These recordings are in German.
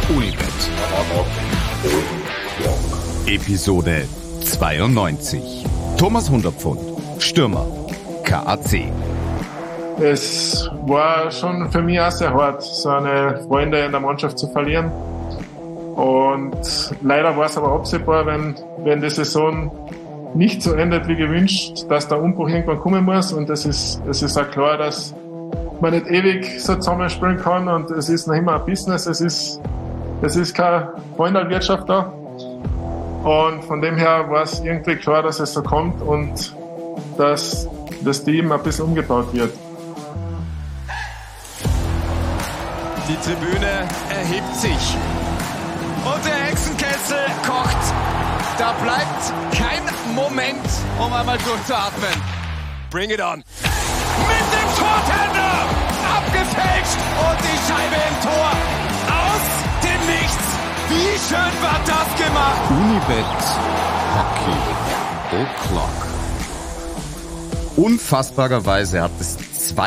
Unibet. Episode 92. Thomas Hundertpfund, Stürmer, KAC. Es war schon für mich auch sehr hart, so eine Freunde in der Mannschaft zu verlieren. Und leider war es aber absehbar, wenn die Saison nicht so endet wie gewünscht, dass der Umbruch irgendwann kommen muss. Und es ist auch klar, dass man nicht ewig so zusammenspielen kann. Und es ist noch immer ein Business. Es ist keine Freundalwirtschaft da. Und von dem her war es irgendwie klar, dass es so kommt und dass das Team ein bisschen umgebaut wird. Die Tribüne erhebt sich. Und der Hexenkessel kocht. Da bleibt kein Moment, um einmal durchzuatmen. Bring it on. Mit dem Tortender. Abgefälscht. Und die Scheibe im Tor. Aus dem Nichts. Wie schön war das gemacht. Unibet Hockey O'Clock. Unfassbarerweise hat es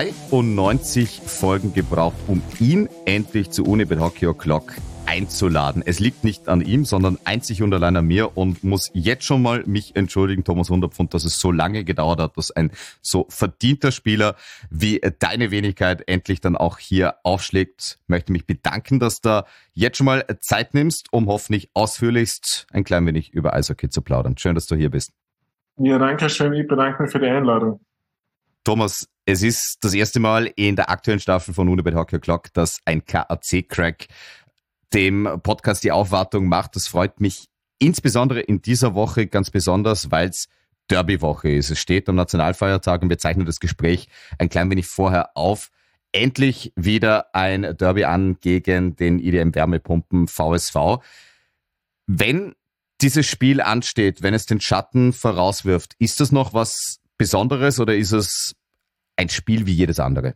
92 Folgen gebraucht, um ihn endlich zu Unibet Hockey O'Clock einzuladen. Es liegt nicht an ihm, sondern einzig und allein an mir und muss jetzt schon mal mich entschuldigen, Thomas Hundertpfund, dass es so lange gedauert hat, dass ein so verdienter Spieler wie deine Wenigkeit endlich dann auch hier aufschlägt. Möchte mich bedanken, dass du jetzt schon mal Zeit nimmst, um hoffentlich ausführlichst ein klein wenig über Eishockey zu plaudern. Schön, dass du hier bist. Ja, danke schön. Ich bedanke mich für die Einladung. Thomas, es ist das erste Mal in der aktuellen Staffel von Unibet Hockey O'Clock, dass ein KAC-Crack dem Podcast die Aufwartung macht. Das freut mich insbesondere in dieser Woche ganz besonders, weil es Derby-Woche ist. Es steht am Nationalfeiertag und wir zeichnen das Gespräch ein klein wenig vorher auf. Endlich wieder ein Derby an gegen den IDM Wärmepumpen VSV. Wenn dieses Spiel ansteht, wenn es den Schatten vorauswirft, ist das noch was Besonderes oder ist es ein Spiel wie jedes andere?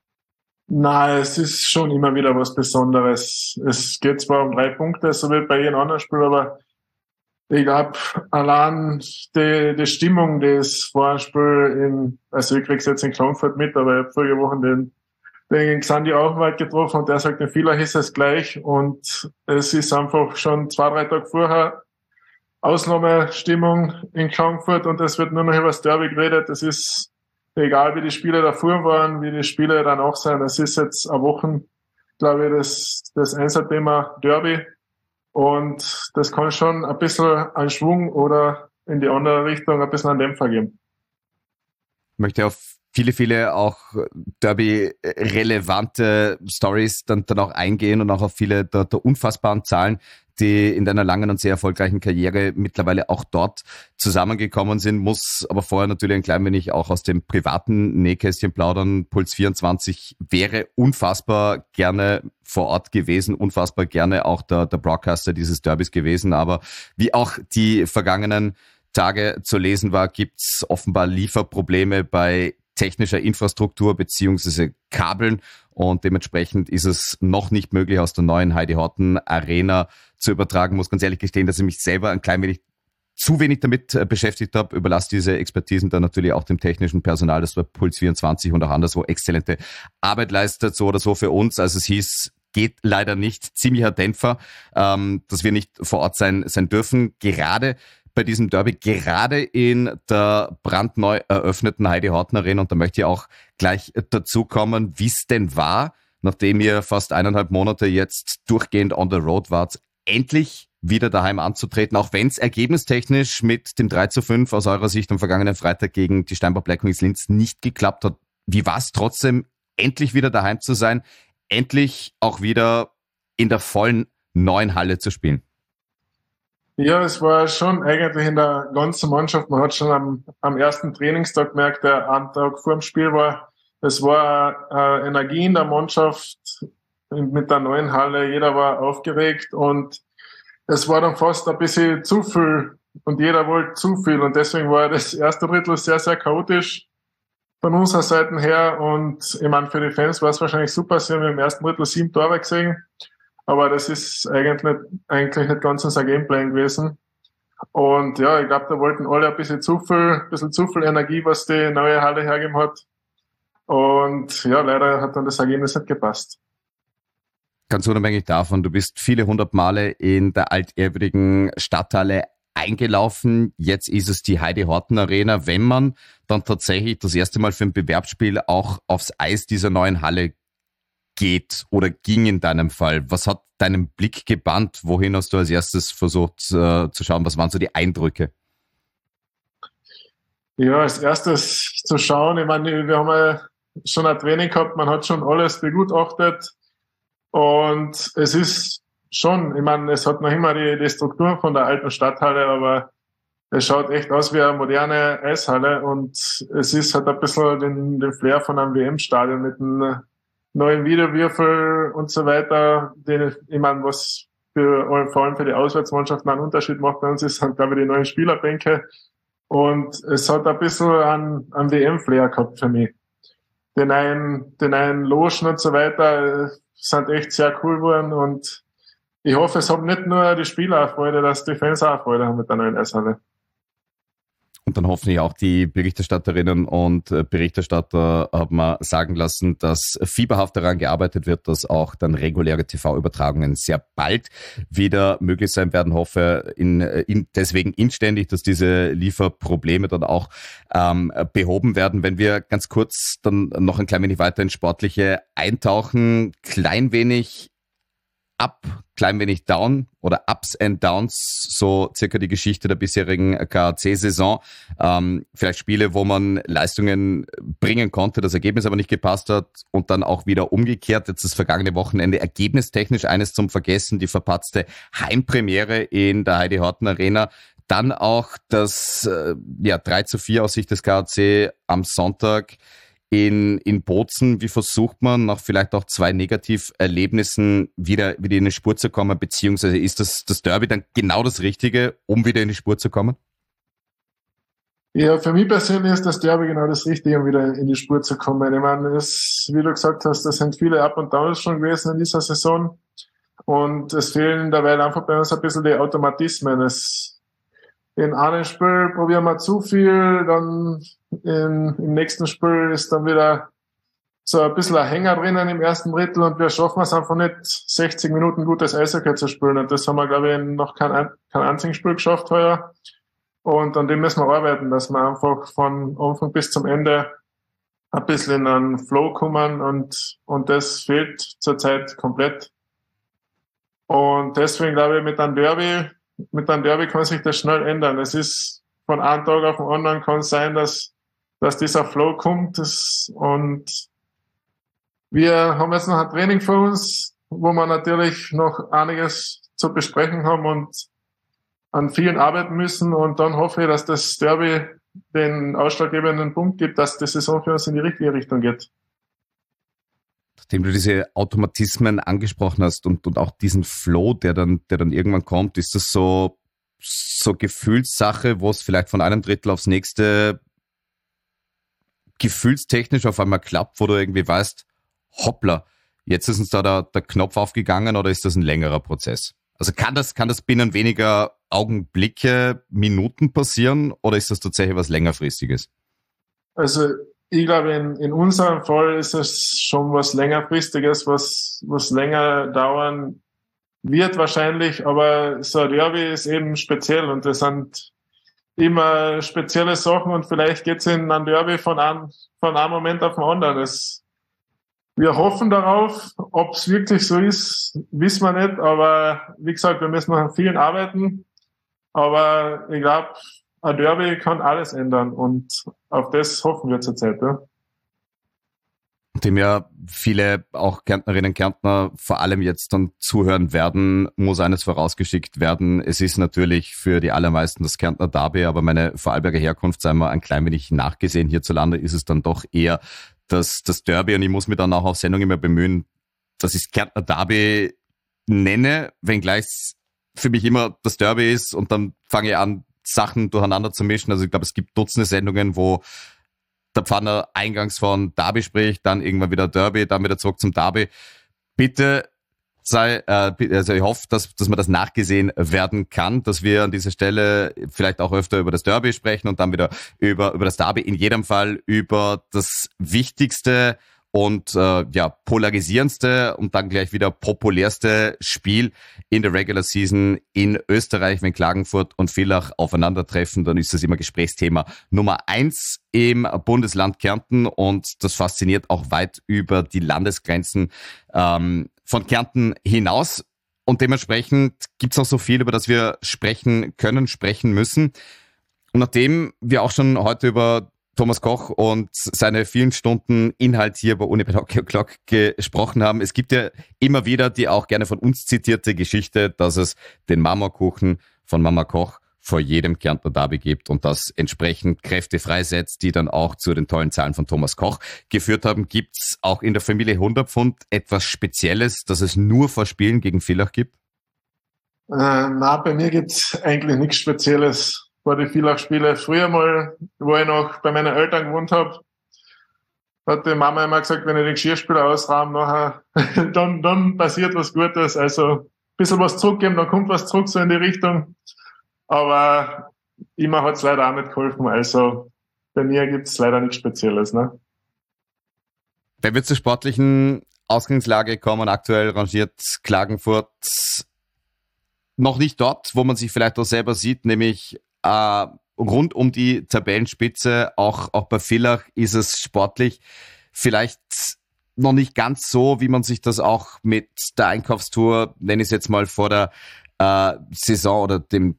Nein, es ist schon immer wieder was Besonderes. Es geht zwar um 3 Punkte, so wie bei jedem anderen Spiel, aber ich glaube, allein die Stimmung des Vorspiels also ich krieg's jetzt in Klagenfurt mit, aber ich habe vorige Woche den Xandi Auchenwald getroffen und der sagt, in Villach ist es gleich und es ist einfach schon 2-3 Tage vorher Ausnahmestimmung in Klagenfurt und es wird nur noch über das Derby geredet. Es ist egal, wie die Spiele davor waren, wie die Spiele danach sind. Es ist jetzt eine Woche, glaube ich, das Einzelthema Derby. Und das kann schon ein bisschen an Schwung oder in die andere Richtung ein bisschen an Dämpfer geben. Ich möchte auf viele auch Derby-relevante Stories dann auch eingehen und auch auf viele der unfassbaren Zahlen, die in deiner langen und sehr erfolgreichen Karriere mittlerweile auch dort zusammengekommen sind, muss aber vorher natürlich ein klein wenig auch aus dem privaten Nähkästchen plaudern. Puls 24 wäre unfassbar gerne vor Ort gewesen, unfassbar gerne auch der Broadcaster dieses Derbys gewesen, aber wie auch die vergangenen Tage zu lesen war, gibt's offenbar Lieferprobleme bei technischer Infrastruktur beziehungsweise Kabeln und dementsprechend ist es noch nicht möglich, aus der neuen Heidi Horten Arena zu übertragen. Muss ganz ehrlich gestehen, dass ich mich selber ein klein wenig zu wenig damit beschäftigt habe. Überlasse diese Expertisen dann natürlich auch dem technischen Personal, das bei Puls 24 und auch anderswo exzellente Arbeit leistet, so oder so für uns. Also es hieß, geht leider nicht, ziemlicher Dämpfer, dass wir nicht vor Ort sein dürfen. Gerade bei diesem Derby, gerade in der brandneu eröffneten Heidi Horten Arena. Und da möchte ich auch gleich dazu kommen, wie es denn war, nachdem ihr fast 1,5 Monate jetzt durchgehend on the road wart, endlich wieder daheim anzutreten, auch wenn es ergebnistechnisch mit dem 3:5 aus eurer Sicht am vergangenen Freitag gegen die Steinbach Black Wings Linz nicht geklappt hat. Wie war es trotzdem, endlich wieder daheim zu sein, endlich auch wieder in der vollen neuen Halle zu spielen? Ja, es war schon eigentlich in der ganzen Mannschaft. Man hat schon am ersten Trainingstag gemerkt, der einen Tag vor dem Spiel war, es war Energie in der Mannschaft mit der neuen Halle. Jeder war aufgeregt und es war dann fast ein bisschen zu viel und jeder wollte zu viel und deswegen war das erste Drittel sehr, sehr chaotisch von unserer Seite her und ich meine, für die Fans war es wahrscheinlich super. Sie haben im ersten Drittel 7 Tore gesehen. Aber das ist eigentlich nicht ganz unser Gameplan gewesen. Und ja, ich glaube, da wollten alle ein bisschen zu viel Energie, was die neue Halle hergegeben hat. Und ja, leider hat dann das Ergebnis nicht gepasst. Ganz unabhängig davon, du bist viele 100 Male in der altehrwürdigen Stadthalle eingelaufen. Jetzt ist es die Heidi-Horten-Arena. Wenn man dann tatsächlich das erste Mal für ein Bewerbsspiel auch aufs Eis dieser neuen Halle geht oder ging in deinem Fall, was hat deinen Blick gebannt? Wohin hast du als erstes versucht zu schauen? Was waren so die Eindrücke? Ja, als erstes zu schauen, ich meine, wir haben ja schon ein Training gehabt, man hat schon alles begutachtet und es ist schon, ich meine, es hat noch immer die Struktur von der alten Stadthalle, aber es schaut echt aus wie eine moderne Eishalle und es ist halt ein bisschen den Flair von einem WM-Stadion mit einem neuen Videowürfel und so weiter, ich meine, was vor allem für die Auswärtsmannschaften einen Unterschied macht bei uns, ist halt, glaube ich, die neuen Spielerbänke und es hat ein bisschen einen WM-Flair gehabt für mich. Die neuen Logen und so weiter sind echt sehr cool geworden und ich hoffe, es haben nicht nur die Spieler Freude, dass die Fans auch Freude haben mit der neuen Eishalle. Und dann hoffentlich auch die Berichterstatterinnen und Berichterstatter haben wir sagen lassen, dass fieberhaft daran gearbeitet wird, dass auch dann reguläre TV-Übertragungen sehr bald wieder möglich sein werden. Hoffe deswegen inständig, dass diese Lieferprobleme dann auch behoben werden. Wenn wir ganz kurz dann noch ein klein wenig weiter ins Sportliche eintauchen, klein wenig up, klein wenig down oder Ups and Downs, so circa die Geschichte der bisherigen KAC-Saison. Vielleicht Spiele, wo man Leistungen bringen konnte, das Ergebnis aber nicht gepasst hat und dann auch wieder umgekehrt. Jetzt das vergangene Wochenende ergebnistechnisch eines zum Vergessen, die verpatzte Heimpremiere in der Heidi-Horten-Arena. Dann auch das 3:4 aus Sicht des KAC am Sonntag in Bozen. Wie versucht man nach vielleicht auch 2 Negativerlebnissen wieder in die Spur zu kommen, beziehungsweise ist das Derby dann genau das Richtige, um wieder in die Spur zu kommen? Ja, für mich persönlich ist das Derby genau das Richtige, um wieder in die Spur zu kommen. Ich meine, wie du gesagt hast, das sind viele Up und Downs schon gewesen in dieser Saison und es fehlen dabei einfach bei uns ein bisschen die Automatismen. In einem Spiel probieren wir zu viel, dann im nächsten Spiel ist dann wieder so ein bisschen ein Hänger drinnen im ersten Drittel und wir schaffen es einfach nicht, 60 Minuten gutes Eishockey zu spielen. Und das haben wir, glaube ich, noch kein einziges Spiel geschafft heuer. Und an dem müssen wir arbeiten, dass wir einfach von Anfang bis zum Ende ein bisschen in einen Flow kommen und das fehlt zurzeit komplett. Und deswegen glaube ich, mit einem Derby kann sich das schnell ändern. Es ist von einem Tag auf den anderen kann es sein, dass dieser Flow kommt. Und wir haben jetzt noch ein Training vor uns, wo wir natürlich noch einiges zu besprechen haben und an vielen arbeiten müssen. Und dann hoffe ich, dass das Derby den ausschlaggebenden Punkt gibt, dass die Saison für uns in die richtige Richtung geht. Nachdem du diese Automatismen angesprochen hast und auch diesen Flow, der dann irgendwann kommt, ist das so Gefühlssache, wo es vielleicht von einem Drittel aufs nächste gefühlstechnisch auf einmal klappt, wo du irgendwie weißt, hoppla, jetzt ist uns da der Knopf aufgegangen, oder ist das ein längerer Prozess? Also kann das binnen weniger Augenblicke, Minuten passieren, oder ist das tatsächlich was längerfristiges? Also ich glaube, in unserem Fall ist es schon was längerfristiges, was länger dauern wird wahrscheinlich, aber so ein Derby ist eben speziell und das sind immer spezielle Sachen und vielleicht geht's in ein Derby von einem Moment auf den anderen. Wir hoffen darauf, ob es wirklich so ist, wissen wir nicht, aber wie gesagt, wir müssen noch an vielen arbeiten, aber ich glaube, ein Derby kann alles ändern und auf das hoffen wir zurzeit. Ja. Dem ja viele auch Kärntnerinnen und Kärntner vor allem jetzt dann zuhören werden, muss eines vorausgeschickt werden. Es ist natürlich für die allermeisten das Kärntner Derby, aber meine Vorarlberger Herkunft, sei mal ein klein wenig nachgesehen, hierzulande ist es dann doch eher das Derby, und ich muss mich dann auch auf Sendung immer bemühen, dass ich Kärntner Derby nenne, wenngleich es für mich immer das Derby ist, und dann fange ich an, Sachen durcheinander zu mischen. Also ich glaube, es gibt Dutzende Sendungen, wo der Pfanner eingangs von Derby spricht, dann irgendwann wieder Derby, dann wieder zurück zum Derby. Bitte also ich hoffe, dass man das nachgesehen werden kann, dass wir an dieser Stelle vielleicht auch öfter über das Derby sprechen und dann wieder über das Derby. In jedem Fall über das Wichtigste und polarisierendste und dann gleich wieder populärste Spiel in der Regular Season in Österreich. Wenn Klagenfurt und Villach aufeinandertreffen, dann ist das immer Gesprächsthema Nummer 1 im Bundesland Kärnten und das fasziniert auch weit über die Landesgrenzen von Kärnten hinaus. Und dementsprechend gibt's noch so viel, über das wir sprechen können, sprechen müssen. Und nachdem wir auch schon heute über Thomas Koch und seine vielen Stunden Inhalt hier bei Unibet Hockey O'Clock gesprochen haben, es gibt ja immer wieder die auch gerne von uns zitierte Geschichte, dass es den Marmorkuchen von Mama Koch vor jedem Kärntner Derby gibt und das entsprechend Kräfte freisetzt, die dann auch zu den tollen Zahlen von Thomas Koch geführt haben. Gibt's auch in der Familie Hundertpfund etwas Spezielles, das es nur vor Spielen gegen Villach gibt? Na, bei mir gibt's eigentlich nichts Spezielles. Vor die Villach-Spiele. Früher mal, wo ich noch bei meinen Eltern gewohnt habe, hat die Mama immer gesagt, wenn ich den Geschirrspüler ausrahme, nachher, dann passiert was Gutes. Also ein bisschen was zurückgeben, dann kommt was zurück, so in die Richtung. Aber immer hat's leider auch nicht geholfen. Also bei mir gibt's leider nichts Spezielles. Ne? Wenn wir zur sportlichen Ausgangslage kommen, aktuell rangiert Klagenfurt noch nicht dort, wo man sich vielleicht auch selber sieht, nämlich rund um die Tabellenspitze. Auch bei Villach ist es sportlich vielleicht noch nicht ganz so, wie man sich das auch mit der Einkaufstour, nenne ich es jetzt mal, vor der Saison oder dem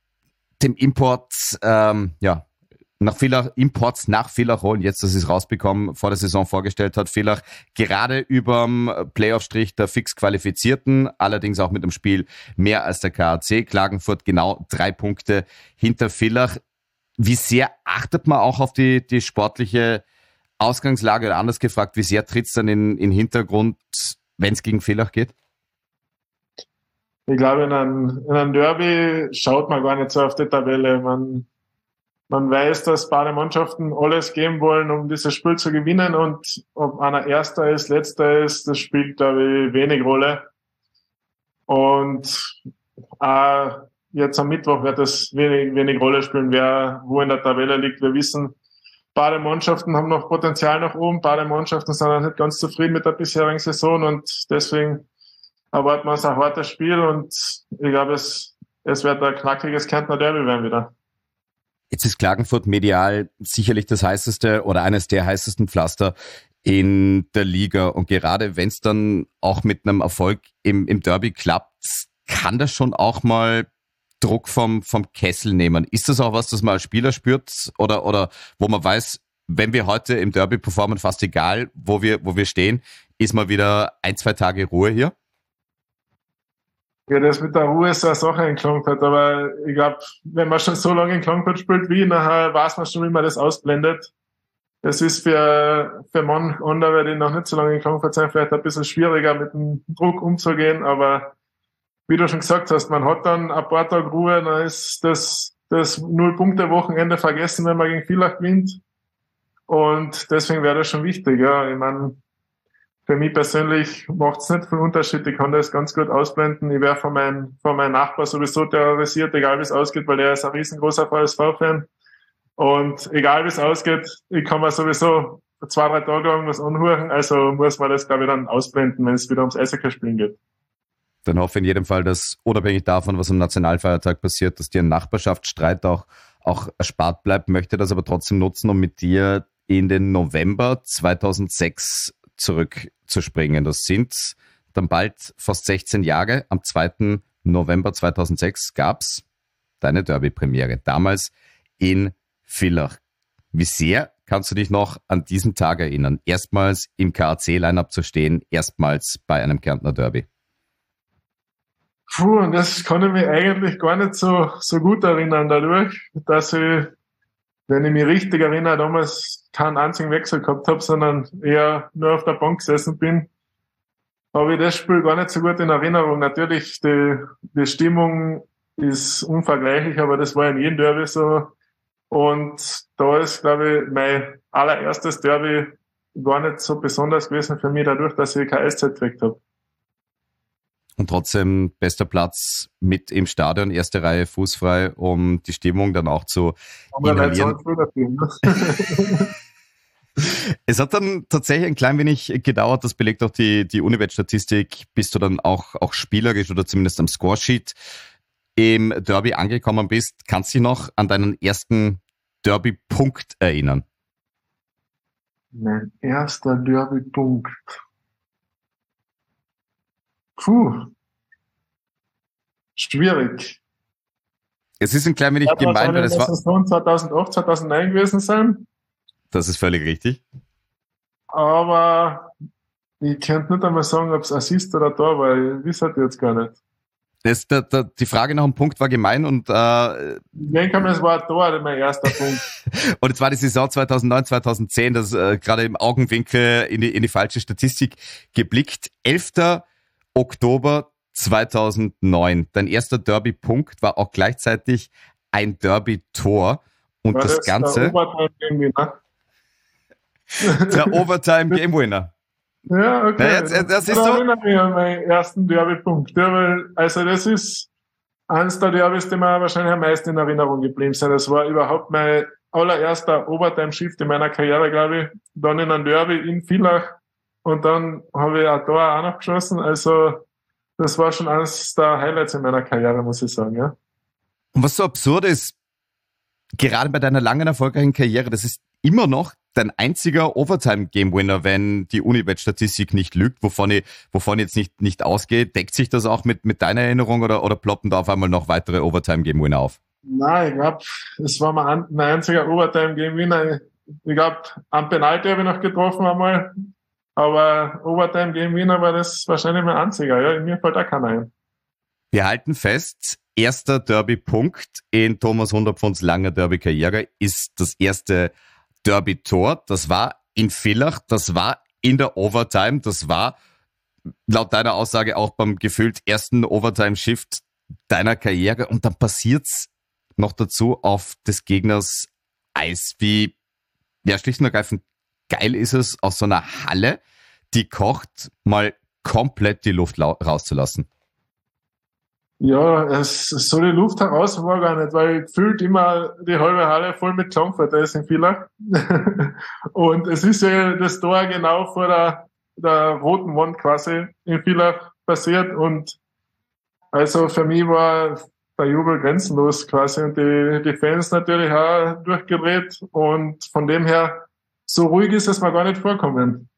Import nach Villach holen, jetzt, dass sie es rausbekommen, vor der Saison vorgestellt hat. Villach gerade überm Playoff-Strich der fix Qualifizierten, allerdings auch mit dem Spiel mehr als der KAC. Klagenfurt genau 3 Punkte hinter Villach. Wie sehr achtet man auch auf die sportliche Ausgangslage, oder anders gefragt, wie sehr tritt es dann in Hintergrund, wenn es gegen Villach geht? Ich glaube, in einem Derby schaut man gar nicht so auf die Tabelle. Man weiß, dass beide Mannschaften alles geben wollen, um dieses Spiel zu gewinnen, und ob einer Erster ist, Letzter ist, das spielt, glaube ich, wenig Rolle. Und jetzt am Mittwoch wird das wenig Rolle spielen, wer wo in der Tabelle liegt. Wir wissen, beide Mannschaften haben noch Potenzial nach oben, beide Mannschaften sind auch nicht ganz zufrieden mit der bisherigen Saison, und deswegen erwarten wir uns ein hartes Spiel, und ich glaube, es wird ein knackiges Kärntner Derby werden wieder. Jetzt ist Klagenfurt medial sicherlich das heißeste oder eines der heißesten Pflaster in der Liga. Und gerade wenn es dann auch mit einem Erfolg im Derby klappt, kann das schon auch mal Druck vom Kessel nehmen. Ist das auch was, das man als Spieler spürt oder wo man weiß, wenn wir heute im Derby performen, fast egal, wo wir stehen, ist mal wieder 1-2 Tage Ruhe hier? Ja, das mit der Ruhe ist so eine Sache in Klagenfurt, aber ich glaube, wenn man schon so lange in Klagenfurt spielt wie, nachher weiß man schon, wie man das ausblendet. Das ist für manche andere, die noch nicht so lange in Klagenfurt sind, vielleicht ein bisschen schwieriger, mit dem Druck umzugehen, aber wie du schon gesagt hast, man hat dann ein paar Tage Ruhe, dann ist das 0-Punkte-Wochenende vergessen, wenn man gegen Villach gewinnt, und deswegen wäre das schon wichtig, ja. Ich meine, für mich persönlich macht es nicht viel Unterschied. Ich kann das ganz gut ausblenden. Ich wäre von meinem Nachbar sowieso terrorisiert, egal wie es ausgeht, weil der ist ein riesengroßer VSV-Fan. Und egal wie es ausgeht, ich kann mir sowieso 2-3 Tage lang was anhören. Also muss man das, glaube ich, dann ausblenden, wenn es wieder ums Eishockey-Spielen geht. Dann hoffe ich in jedem Fall, dass unabhängig davon, was am Nationalfeiertag passiert, dass dir ein Nachbarschaftsstreit auch erspart bleibt. Möchte das aber trotzdem nutzen, um mit dir in den November 2006 zurückzuspringen. Das sind dann bald fast 16 Jahre. Am 2. November 2006 gab's deine Derby-Premiere. Damals in Villach. Wie sehr kannst du dich noch an diesen Tag erinnern? Erstmals im KAC-Line-Up zu stehen, erstmals bei einem Kärntner Derby. Und das kann ich mich eigentlich gar nicht so gut erinnern, dadurch, dass ich, wenn ich mich richtig erinnere, damals keinen einzigen Wechsel gehabt habe, sondern eher nur auf der Bank gesessen bin, habe ich das Spiel gar nicht so gut in Erinnerung. Natürlich, die Stimmung ist unvergleichlich, aber das war in jedem Derby so. Und da ist, glaube ich, mein allererstes Derby gar nicht so besonders gewesen für mich, dadurch, dass ich keine SZ gekriegt habe. Und trotzdem bester Platz mit im Stadion, erste Reihe fußfrei, um die Stimmung dann auch zu inhalieren. Es hat dann tatsächlich ein klein wenig gedauert, das belegt auch die Unibet-Statistik, bis du dann auch spielerisch oder zumindest am Scoresheet im Derby angekommen bist. Kannst du dich noch an deinen ersten Derby-Punkt erinnern? Mein erster Derby-Punkt. Puh. Schwierig. Es ist ein klein wenig gemein, weil es war... Das Saison 2008, 2009 gewesen sein. Das ist völlig richtig. Aber ich könnte nicht einmal sagen, ob es Assist oder Tor war. Ich weiß halt jetzt gar nicht. Die Frage nach dem Punkt war gemein und Ich denke mal, es war ein Tor, mein erster Punkt. und es war die Saison 2009, 2010, das gerade im Augenwinkel in die falsche Statistik geblickt. 11. Oktober 2009. Dein erster Derby-Punkt war auch gleichzeitig ein Derby-Tor. Und war das Ganze... Der Overtime-Game-Winner. Ja, okay. Ja, das ist so. Ich erinnere mich an meinen ersten Derby-Punkt. Ja, weil, also das ist eines der Derbys, die mir wahrscheinlich am meisten in Erinnerung geblieben sind. Das war überhaupt mein allererster Overtime-Shift in meiner Karriere, glaube ich. Dann in einem Derby in Villach und dann habe ich ein Tor auch noch geschossen. Also das war schon eines der Highlights in meiner Karriere, muss ich sagen. Ja. Und was so absurd ist, gerade bei deiner langen, erfolgreichen Karriere, das ist immer noch dein einziger Overtime-Game-Winner, wenn die Unibet-Statistik nicht lügt, wovon ich jetzt nicht ausgehe. Deckt sich das auch mit deiner Erinnerung oder ploppen da auf einmal noch weitere Overtime-Game-Winner auf? Nein, ich glaube, es war mein einziger Overtime-Game-Winner. Ich glaube, am Penalty habe ich noch getroffen einmal, aber Overtime-Game-Winner war das wahrscheinlich mein einziger. Ja, in mir fällt auch keiner ein. Wir halten fest, erster Derby-Punkt in Thomas Hundertpfunds langer Derby-Karriere ist das erste Derby-Tor. Das war in Villach, das war in der Overtime, das war laut deiner Aussage auch beim gefühlt ersten Overtime-Shift deiner Karriere und dann passiert's noch dazu auf des Gegners Eis. Wie, ja, schlicht und ergreifend geil ist es, aus so einer Halle, die kocht, mal komplett die Luft rauszulassen. Ja, so die Luft heraus war gar nicht, weil gefühlt immer die halbe Halle voll mit Klangfarbe ist in Villach. Und es ist ja das Tor genau vor der roten Wand quasi in Villach passiert und also für mich war der Jubel grenzenlos quasi und die Fans natürlich auch durchgedreht und von dem her, so ruhig ist es mir gar nicht vorkommen.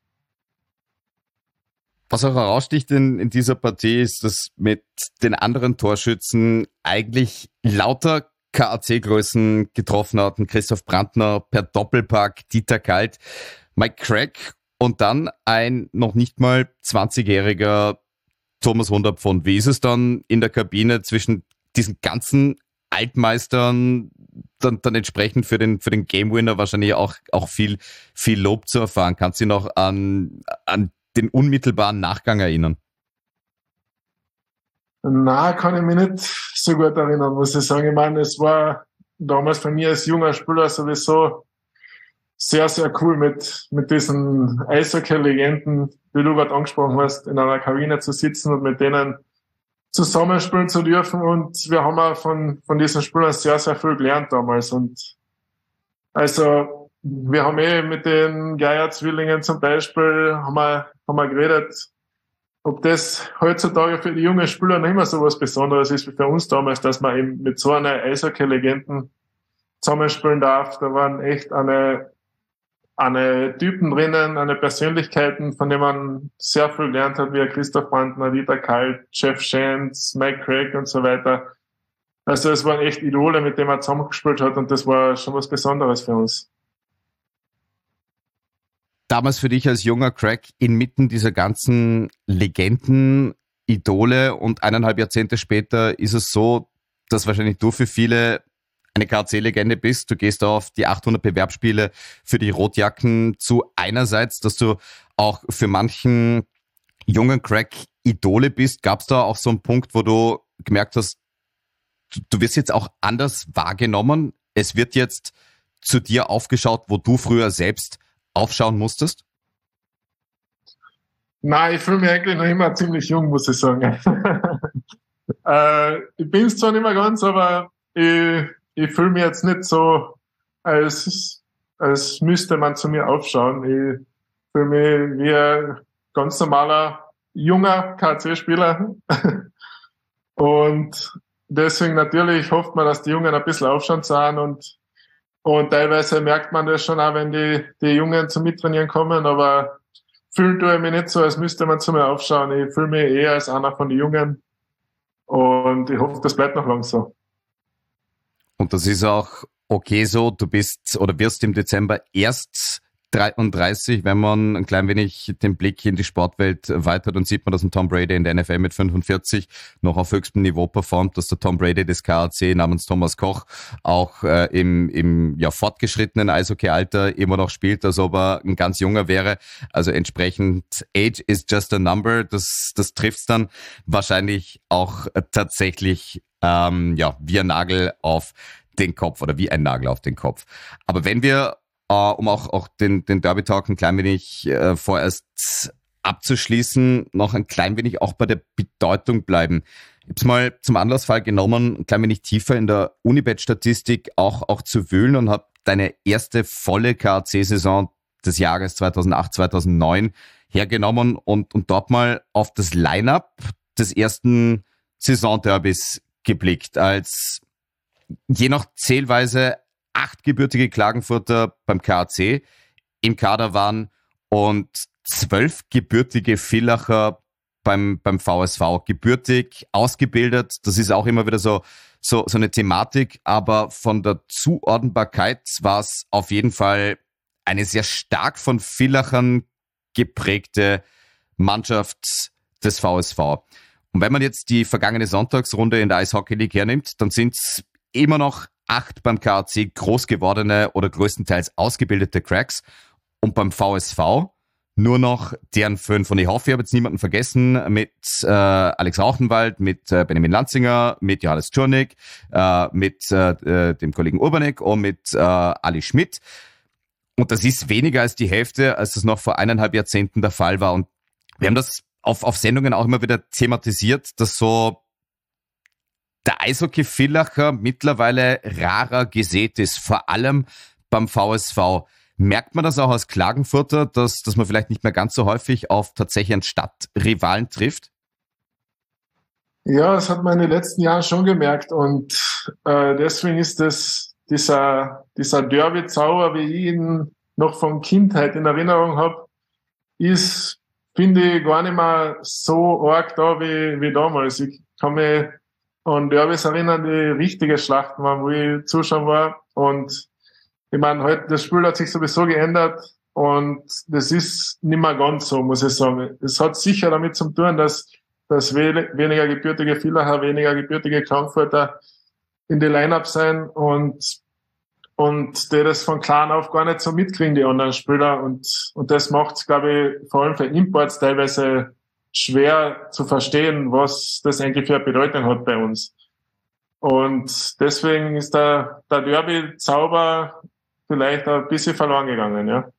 Was auch heraussticht in dieser Partie ist, dass mit den anderen Torschützen eigentlich lauter KAC-Größen getroffen hatten. Christoph Brandner per Doppelpack, Dieter Kalt, Mike Crack und dann ein noch nicht mal 20-jähriger Thomas Hundertpfund. Wie ist es dann in der Kabine zwischen diesen ganzen Altmeistern dann entsprechend für den Game Winner wahrscheinlich auch viel Lob zu erfahren? Kannst du dich noch an den unmittelbaren Nachgang erinnern? Na, kann ich mich nicht so gut erinnern, muss ich sagen. Ich meine, es war damals für mich als junger Spieler sowieso sehr, sehr cool mit diesen Eishockey-Legenden, wie du gerade angesprochen hast, in einer Kabine zu sitzen und mit denen zusammenspielen zu dürfen. Und wir haben auch von diesen Spielern sehr, sehr viel gelernt damals. Und also, wir haben mit den Geier-Zwillingen zum Beispiel, haben wir geredet, ob das heutzutage für die jungen Spieler noch immer so was Besonderes ist wie für uns damals, dass man eben mit so einer Eishockey-Legenden zusammenspielen darf. Da waren echt eine Typen drinnen, eine Persönlichkeiten, von denen man sehr viel gelernt hat, wie Christoph Brandner, Dieter Kalt, Jeff Shantz, Mike Craig und so weiter. Also es waren echt Idole, mit denen man zusammengespielt hat und das war schon was Besonderes für uns. Damals für dich als junger Crack inmitten dieser ganzen Legenden, Idole und 1,5 Jahrzehnte später ist es so, dass wahrscheinlich du für viele eine KAC-Legende bist. Du gehst auf die 800 Bewerbsspiele für die Rotjacken zu. Einerseits, dass du auch für manchen jungen Crack Idole bist. Gab es da auch so einen Punkt, wo du gemerkt hast, du wirst jetzt auch anders wahrgenommen? Es wird jetzt zu dir aufgeschaut, wo du früher selbst aufschauen musstest? Nein, ich fühle mich eigentlich noch immer ziemlich jung, muss ich sagen. Ich bin es zwar nicht mehr ganz, aber ich fühle mich jetzt nicht so als als müsste man zu mir aufschauen. Ich fühle mich wie ein ganz normaler, junger KC-Spieler. Und deswegen natürlich hofft man, dass die Jungen ein bisschen Aufstand sind und teilweise merkt man das schon auch, wenn die Jungen zum Mittrainieren kommen, aber fühlt ich mich nicht so, als müsste man zu mir aufschauen. Ich fühle mich eher als einer von den Jungen und ich hoffe, das bleibt noch lang so. Und das ist auch okay so. Du bist oder wirst im Dezember erst 33, wenn man ein klein wenig den Blick in die Sportwelt weitert, und sieht man, dass ein Tom Brady in der NFL mit 45 noch auf höchstem Niveau performt, dass der Tom Brady des KAC namens Thomas Koch auch im fortgeschrittenen Eishockey-Alter immer noch spielt, als ob er ein ganz junger wäre. Also entsprechend Age is just a number. Das trifft's dann wahrscheinlich auch tatsächlich wie ein Nagel auf den Kopf oder wie ein Nagel auf den Kopf. Aber wenn wir um auch den Derby-Talk ein klein wenig vorerst abzuschließen, noch ein klein wenig auch bei der Bedeutung bleiben. Ich habe es mal zum Anlassfall genommen, ein klein wenig tiefer in der Unibet-Statistik auch zu wühlen und habe deine erste volle KAC-Saison des Jahres 2008, 2009 hergenommen und dort mal auf das Line-Up des ersten Saisonderbys geblickt, als je nach Zählweise 8 gebürtige Klagenfurter beim KAC im Kader waren und 12 gebürtige Villacher beim VSV. Gebürtig, ausgebildet, das ist auch immer wieder so eine Thematik, aber von der Zuordnbarkeit war es auf jeden Fall eine sehr stark von Villachern geprägte Mannschaft des VSV. Und wenn man jetzt die vergangene Sonntagsrunde in der Eishockey League hernimmt, dann sind es immer noch 8 beim KAC groß gewordene oder größtenteils ausgebildete Cracks und beim VSV nur noch deren 5. Und ich hoffe, ich habe jetzt niemanden vergessen, mit Alex Rauchenwald, mit Benjamin Lanzinger, mit Johannes Czurnik, mit dem Kollegen Urbanek und mit Ali Schmidt. Und das ist weniger als die Hälfte, als das noch vor 1,5 Jahrzehnten der Fall war. Und wir haben das auf Sendungen auch immer wieder thematisiert, dass so der Eishockey-Villacher mittlerweile rarer gesät ist, vor allem beim VSV. Merkt man das auch als Klagenfurter, dass man vielleicht nicht mehr ganz so häufig auf tatsächlich einen Stadtrivalen trifft? Ja, das hat man in den letzten Jahren schon gemerkt und deswegen ist dieser Derby-Zauber, wie ich ihn noch von Kindheit in Erinnerung habe, ist, finde ich, gar nicht mehr so arg da wie damals. Ich kann mich an Derbys erinnern, die richtige Schlachten waren, wo ich zuschauen war. Und ich meine, heute, das Spiel hat sich sowieso geändert und das ist nicht mehr ganz so, muss ich sagen. Es hat sicher damit zu tun, dass weniger gebürtige Villacher, weniger gebürtige Klagenfurter in die Line-Up sein und die das von klein auf gar nicht so mitkriegen, die anderen Spieler. Und das macht es, glaube ich, vor allem für Imports teilweise schwer zu verstehen, was das eigentlich für eine Bedeutung hat bei uns. Und deswegen ist der Derby-Zauber vielleicht ein bisschen verloren gegangen, ja.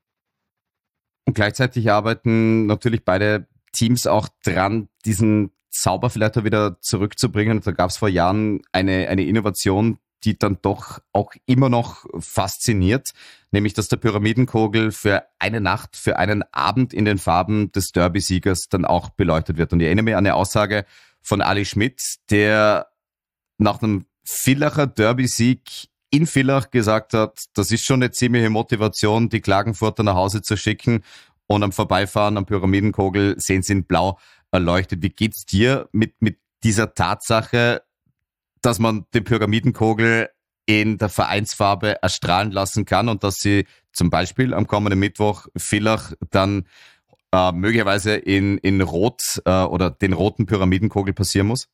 Und gleichzeitig arbeiten natürlich beide Teams auch dran, diesen Zauber vielleicht auch wieder zurückzubringen. Da gab es vor Jahren eine Innovation, die dann doch auch immer noch fasziniert, nämlich dass der Pyramidenkogel für eine Nacht, für einen Abend in den Farben des Derby-Siegers dann auch beleuchtet wird. Und ich erinnere mich an eine Aussage von Ali Schmidt, der nach einem Villacher Derby-Sieg in Villach gesagt hat, das ist schon eine ziemliche Motivation, die Klagenfurter nach Hause zu schicken, und am Vorbeifahren am Pyramidenkogel sehen sie ihn blau erleuchtet. Wie geht's dir mit dieser Tatsache, dass man den Pyramidenkogel in der Vereinsfarbe erstrahlen lassen kann und dass sie zum Beispiel am kommenden Mittwoch Villach dann möglicherweise in Rot oder den roten Pyramidenkogel passieren muss?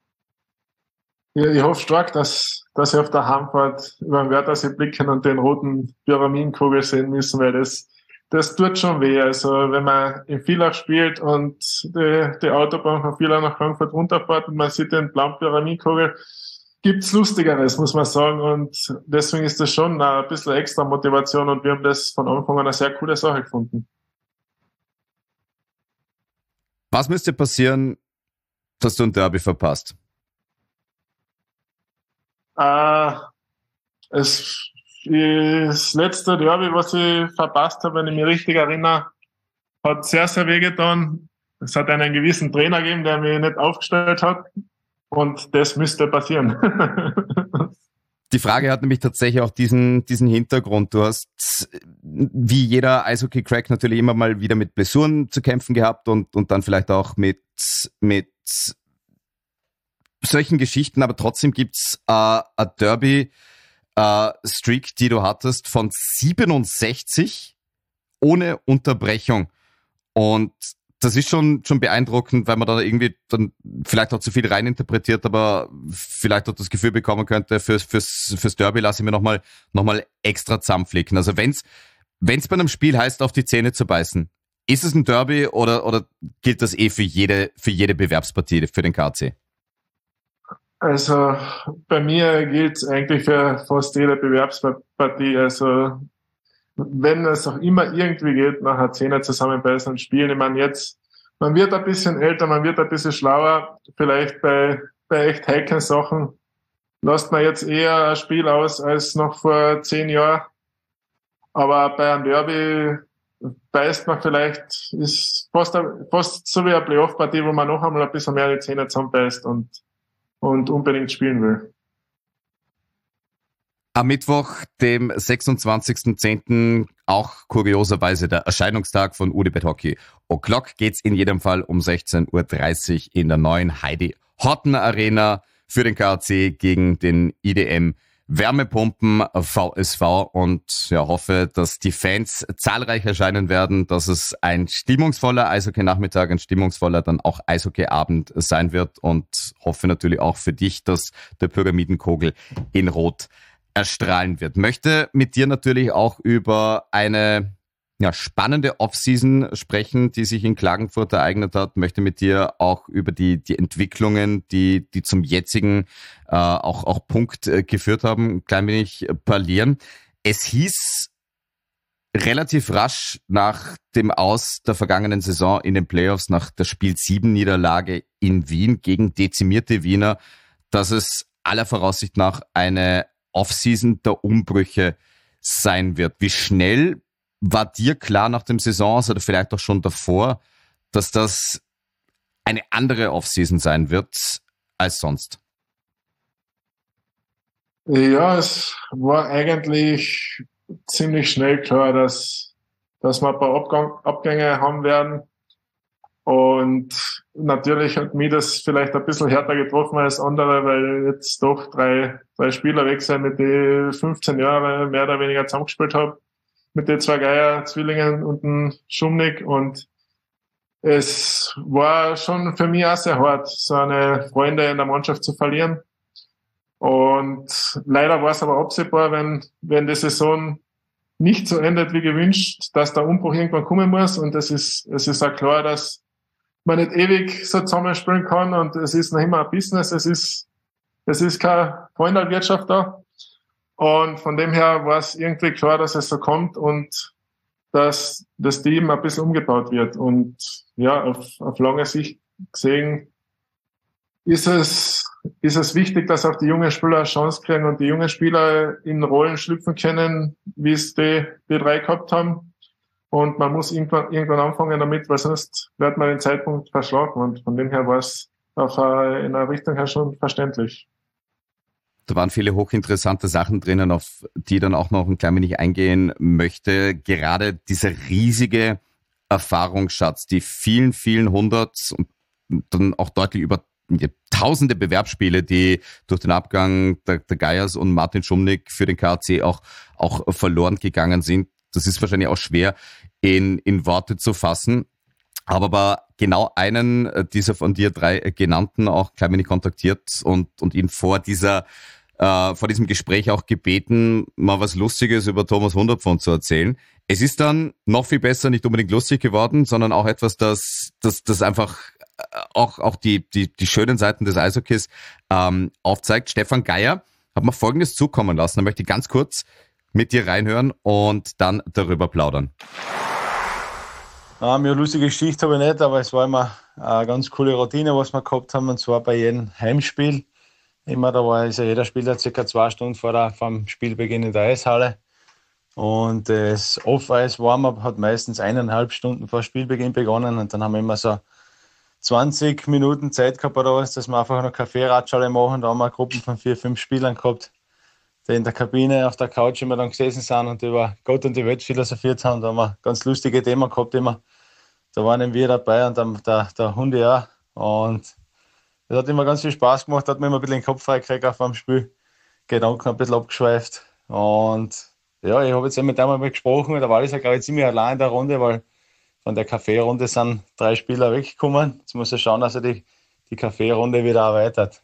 Ja, ich hoffe stark, dass ich auf der Heimfahrt über den Wörthersee blicken und den roten Pyramidenkogel sehen müssen, weil das tut schon weh. Also wenn man in Villach spielt und die Autobahn von Villach nach Frankfurt runterfährt und man sieht den blauen Pyramidenkogel, gibt's Lustigeres, muss man sagen. Und deswegen ist das schon ein bisschen extra Motivation und wir haben das von Anfang an eine sehr coole Sache gefunden. Was müsste passieren, dass du ein Derby verpasst? Ich das letzte Derby, was ich verpasst habe, wenn ich mich richtig erinnere, hat sehr, sehr wehgetan. Es hat einen gewissen Trainer gegeben, der mich nicht aufgestellt hat. Und das müsste passieren. Die Frage hat nämlich tatsächlich auch diesen Hintergrund. Du hast, wie jeder Eishockey-Crack, natürlich immer mal wieder mit Blessuren zu kämpfen gehabt und dann vielleicht auch mit solchen Geschichten, aber trotzdem gibt's ein Derby-Streak, die du hattest von 67 ohne Unterbrechung. Und das ist schon beeindruckend, weil man da irgendwie dann vielleicht auch zu viel reininterpretiert, aber vielleicht auch das Gefühl bekommen könnte, fürs Derby lasse ich mir nochmal extra zusammenflicken. Also wenn's bei einem Spiel heißt, auf die Zähne zu beißen, ist es ein Derby oder gilt das für jede Bewerbspartie für den KAC? Also bei mir gilt es eigentlich für fast jede Bewerbspartie. Also wenn es auch immer irgendwie geht, nachher Zähne zusammenbeißen und spielen. Ich meine, jetzt, man wird ein bisschen älter, man wird ein bisschen schlauer. Vielleicht bei echt heiklen Sachen lässt man jetzt eher ein Spiel aus als noch vor 10 Jahren. Aber bei einem Derby beißt man vielleicht, ist fast so wie eine Playoff-Partie, wo man noch einmal ein bisschen mehr die Zähne zusammenbeißt und unbedingt spielen will. Am Mittwoch, dem 26.10., auch kurioserweise der Erscheinungstag von Unibet Hockey O'Clock, geht's in jedem Fall um 16.30 Uhr in der neuen Heidi Horten Arena für den KAC gegen den IDM Wärmepumpen VSV und ja, hoffe, dass die Fans zahlreich erscheinen werden, dass es ein stimmungsvoller Eishockey-Nachmittag, ein stimmungsvoller dann auch Eishockey-Abend sein wird und hoffe natürlich auch für dich, dass der Pyramidenkogel in Rot erstrahlen wird. Möchte mit dir natürlich auch über eine spannende Offseason sprechen, die sich in Klagenfurt ereignet hat. Möchte mit dir auch über die Entwicklungen, die zum jetzigen auch Punkt geführt haben, ein klein wenig parlieren. Es hieß relativ rasch nach dem Aus der vergangenen Saison in den Playoffs, nach der Spiel-7-Niederlage in Wien gegen dezimierte Wiener, dass es aller Voraussicht nach eine Offseason der Umbrüche sein wird. Wie schnell war dir klar nach dem Saison oder vielleicht auch schon davor, dass das eine andere Offseason sein wird als sonst? Ja, es war eigentlich ziemlich schnell klar, dass wir ein paar Abgänge haben werden. Und natürlich hat mich das vielleicht ein bisschen härter getroffen als andere, weil jetzt doch drei Spieler weg sind, mit denen ich 15 Jahre mehr oder weniger zusammengespielt habe. Mit den 2 Geier-Zwillingen und dem Schumnick. Und es war schon für mich auch sehr hart, so eine Freunde in der Mannschaft zu verlieren. Und leider war es aber absehbar, wenn die Saison nicht so endet wie gewünscht, dass der Umbruch irgendwann kommen muss. Und es ist auch klar, dass man nicht ewig so zusammenspielen kann. Und es ist noch immer ein Business. Es ist keine Freundewirtschaft da. Und von dem her war es irgendwie klar, dass es so kommt und dass das Team ein bisschen umgebaut wird. Und ja, auf lange Sicht gesehen ist es wichtig, dass auch die jungen Spieler eine Chance kriegen und die jungen Spieler in Rollen schlüpfen können, wie es die 3 gehabt haben. Und man muss irgendwann anfangen damit, weil sonst wird man den Zeitpunkt verschlafen. Und von dem her war es in einer Richtung her schon verständlich. Da waren viele hochinteressante Sachen drinnen, auf die dann auch noch ein klein wenig eingehen möchte. Gerade dieser riesige Erfahrungsschatz, die vielen, vielen hundert und dann auch deutlich über tausende Bewerbsspiele, die durch den Abgang der Geiers und Martin Schumnick für den KAC auch verloren gegangen sind. Das ist wahrscheinlich auch schwer in Worte zu fassen. Aber war genau einen dieser von dir 3 genannten auch klein wenig kontaktiert und ihn vor diesem Gespräch auch gebeten, mal was Lustiges über Thomas Hundertpfund zu erzählen. Es ist dann noch viel besser, nicht unbedingt lustig geworden, sondern auch etwas, das einfach auch die schönen Seiten des Eishockeys aufzeigt. Stefan Geier hat mir Folgendes zukommen lassen. Da möchte ich ganz kurz mit dir reinhören und dann darüber plaudern. Eine lustige Geschichte habe ich nicht, aber es war immer eine ganz coole Routine, was wir gehabt haben, und zwar bei jedem Heimspiel immer, ist ja jeder Spieler circa 2 Stunden vor dem Spielbeginn in der Eishalle. Und das Off-Ice-Warm-Up hat meistens 1,5 Stunden vor Spielbeginn begonnen. Und dann haben wir immer so 20 Minuten Zeit gehabt oder was, dass wir einfach noch Kaffeeratschale machen. Da haben wir Gruppen von 4, 5 Spielern gehabt, die in der Kabine auf der Couch immer dann gesessen sind und über Gott und die Welt philosophiert haben. Da haben wir ganz lustige Themen gehabt immer. Da waren wir dabei und dann der Hundi auch. Und das hat immer ganz viel Spaß gemacht, hat mir immer ein bisschen den Kopf freigekriegt auf dem Spiel. Gedanken ein bisschen abgeschweift. Und ja, ich habe jetzt mit dem mal gesprochen, da war ich ja, glaube ich, ziemlich allein in der Runde, weil von der Kaffeerunde sind 3 Spieler weggekommen. Jetzt muss er schauen, dass er die Kaffeerunde wieder erweitert.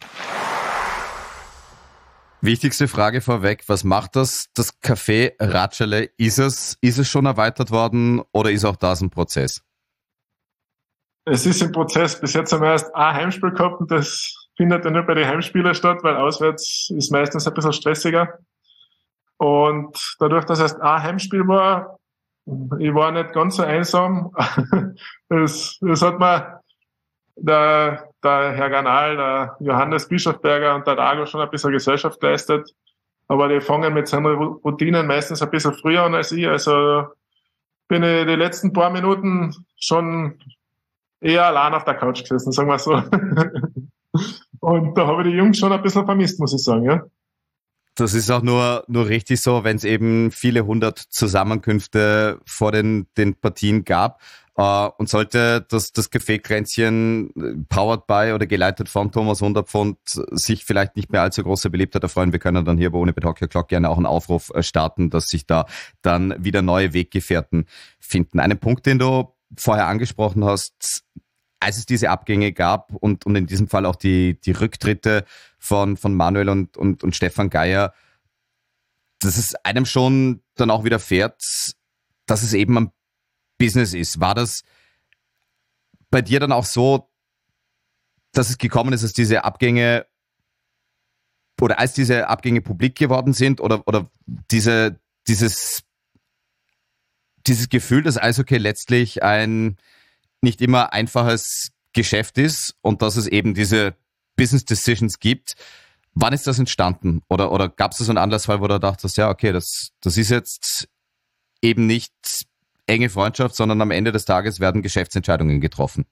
Wichtigste Frage vorweg, was macht das Café Ratschele? Ist es schon erweitert worden oder ist auch das ein Prozess? Es ist im Prozess. Bis jetzt haben wir erst ein Heimspiel gehabt und das findet ja nur bei den Heimspielern statt, weil auswärts ist meistens ein bisschen stressiger. Und dadurch, dass erst ein Heimspiel war, ich war nicht ganz so einsam. Das hat mir der Herr Ganal, der Johannes Bischofberger und der Dago schon ein bisschen Gesellschaft geleistet. Aber die fangen mit seinen Routinen meistens ein bisschen früher an als ich. Also bin ich die letzten paar Minuten schon eher allein auf der Couch gesessen, sagen wir so. Und da habe ich die Jungs schon ein bisschen vermisst, muss ich sagen, ja. Das ist auch nur richtig so, wenn es eben viele hundert Zusammenkünfte vor den Partien gab. Und sollte das Café-Kränzchen powered by oder geleitet von Thomas Hunderpfund sich vielleicht nicht mehr allzu große Beliebtheit erfreuen, wir können dann hier bei Unibet Hockey O'Clock gerne auch einen Aufruf starten, dass sich da dann wieder neue Weggefährten finden. Einen Punkt, den du vorher angesprochen hast, als es diese Abgänge gab und in diesem Fall auch die Rücktritte von Manuel und Stefan Geier, dass es einem schon dann auch widerfährt, dass es eben ein Business ist. War das bei dir dann auch so, dass es gekommen ist, dass diese Abgänge oder als diese Abgänge publik geworden sind oder dieses Gefühl, dass Eishockey letztlich ein nicht immer einfaches Geschäft ist und dass es eben diese Business Decisions gibt. Wann ist das entstanden? Oder gab es so einen Anlassfall, wo du dachtest, ja, okay, das ist jetzt eben nicht enge Freundschaft, sondern am Ende des Tages werden Geschäftsentscheidungen getroffen?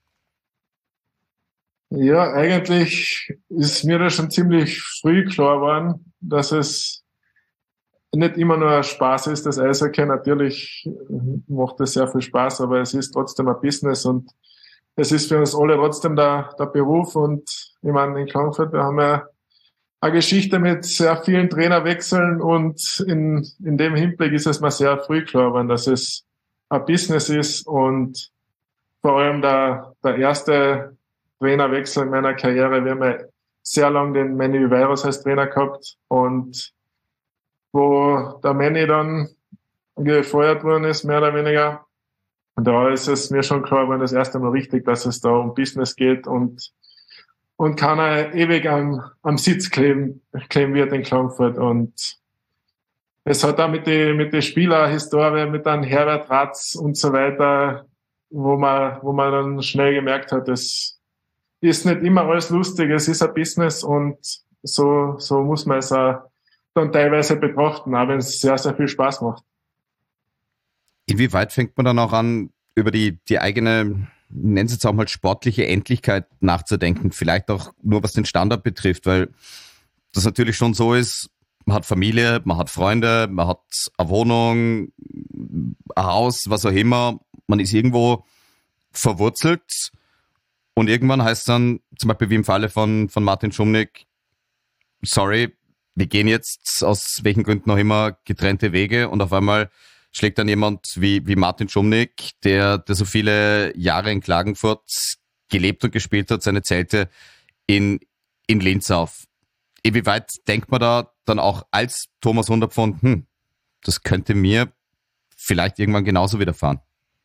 Ja, eigentlich ist mir das schon ziemlich früh klar geworden, dass es nicht immer nur Spaß ist, das Eishockey. Natürlich macht es sehr viel Spaß, aber es ist trotzdem ein Business und es ist für uns alle trotzdem der Beruf. Und ich meine, in Klagenfurt, wir haben ja eine Geschichte mit sehr vielen Trainerwechseln und in dem Hinblick ist es mir sehr früh klar geworden, dass es ein Business ist und vor allem der erste Trainerwechsel in meiner Karriere. Wir haben ja sehr lange den Manny Viveiros als Trainer gehabt und wo der Manny dann gefeuert worden ist, mehr oder weniger. Und da ist es mir schon klar geworden, das erste Mal richtig, dass es da um Business geht und keiner ewig am Sitz kleben wird in Klagenfurt. Und es hat auch mit die Spielerhistorie, mit einem Herbert Ratz und so weiter, wo man dann schnell gemerkt hat, es ist nicht immer alles lustig, es ist ein Business und so muss man es auch dann teilweise betrachten, auch wenn es sehr, sehr viel Spaß macht. Inwieweit fängt man dann auch an, über die eigene, nennen Sie es auch mal, sportliche Endlichkeit nachzudenken? Vielleicht auch nur, was den Standard betrifft, weil das natürlich schon so ist, man hat Familie, man hat Freunde, man hat eine Wohnung, ein Haus, was auch immer. Man ist irgendwo verwurzelt und irgendwann heißt es dann, zum Beispiel wie im Falle von Martin Šumnik, sorry, wir gehen jetzt aus welchen Gründen auch immer getrennte Wege und auf einmal schlägt dann jemand wie Martin Šumnik, der so viele Jahre in Klagenfurt gelebt und gespielt hat, seine Zelte in Linz auf. Inwieweit denkt man da dann auch als Thomas Hunderpfund, das könnte mir vielleicht irgendwann genauso widerfahren?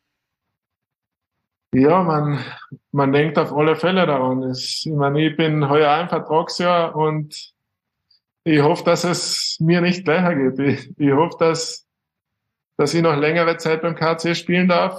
Ja, man denkt auf alle Fälle daran. Ich meine, ich bin heuer ein Vertragsjahr und ich hoffe, dass es mir nicht gleicher geht. Ich hoffe, dass ich noch längere Zeit beim KC spielen darf.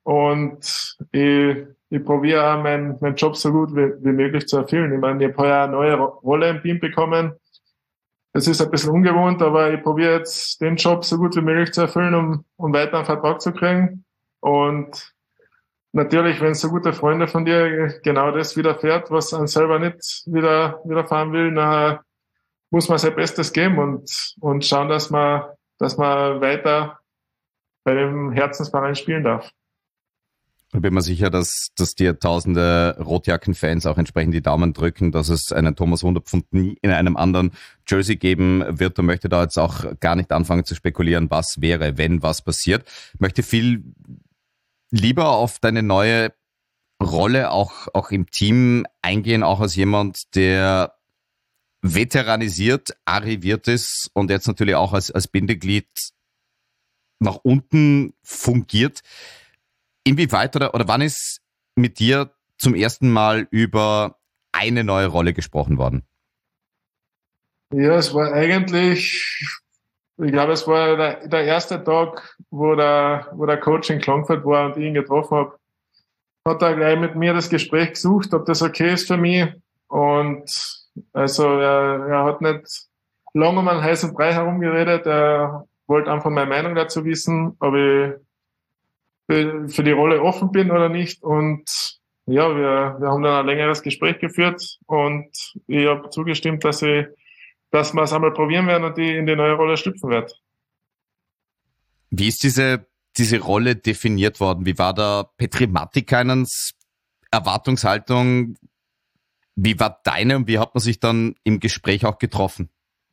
Und ich probiere auch meinen Job so gut wie möglich zu erfüllen. Ich meine, ich habe heuer eine neue Rolle im Team bekommen. Das ist ein bisschen ungewohnt, aber ich probiere jetzt den Job so gut wie möglich zu erfüllen, um weiter einen Vertrag zu kriegen. Und natürlich, wenn so gute Freunde von dir genau das widerfährt, was man selber nicht widerfahren will, dann muss man sein Bestes geben und schauen, dass man weiter bei dem Herzensverein spielen darf. Ich bin mir sicher, dass dir tausende Rotjacken-Fans auch entsprechend die Daumen drücken, dass es einen Thomas Wunderpfund nie in einem anderen Jersey geben wird und möchte da jetzt auch gar nicht anfangen zu spekulieren, was wäre, wenn was passiert. Ich möchte viel lieber auf deine neue Rolle auch im Team eingehen, auch als jemand, der veteranisiert, arriviert ist und jetzt natürlich auch als Bindeglied nach unten fungiert. Inwieweit oder wann ist mit dir zum ersten Mal über eine neue Rolle gesprochen worden? Ja, es war eigentlich, ich glaube, es war der erste Tag, wo der Coach in Klagenfurt war und ich ihn getroffen habe. Hat er gleich mit mir das Gespräch gesucht, ob das okay ist für mich. Und also er hat nicht lange um einen heißen Brei herumgeredet. Er wollte einfach meine Meinung dazu wissen, ob ich für die Rolle offen bin oder nicht. Und ja, wir haben dann ein längeres Gespräch geführt und ich habe zugestimmt, dass wir es einmal probieren werden und die in die neue Rolle schlüpfen wird. Wie ist diese Rolle definiert worden? Wie war da Petri Matikainens Erwartungshaltung? Wie war deine und wie hat man sich dann im Gespräch auch getroffen?